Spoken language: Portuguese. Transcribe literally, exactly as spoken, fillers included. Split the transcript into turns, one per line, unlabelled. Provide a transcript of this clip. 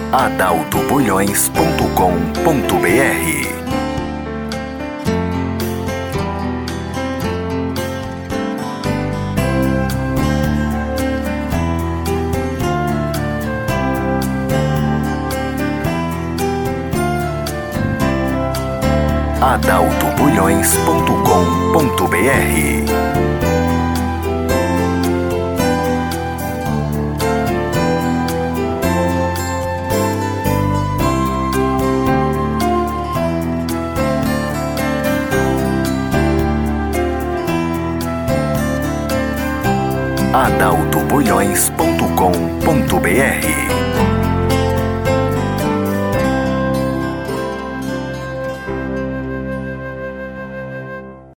adalto bulhões ponto com ponto br. adalto bulhões ponto com ponto br. adalto bulhões ponto com ponto br.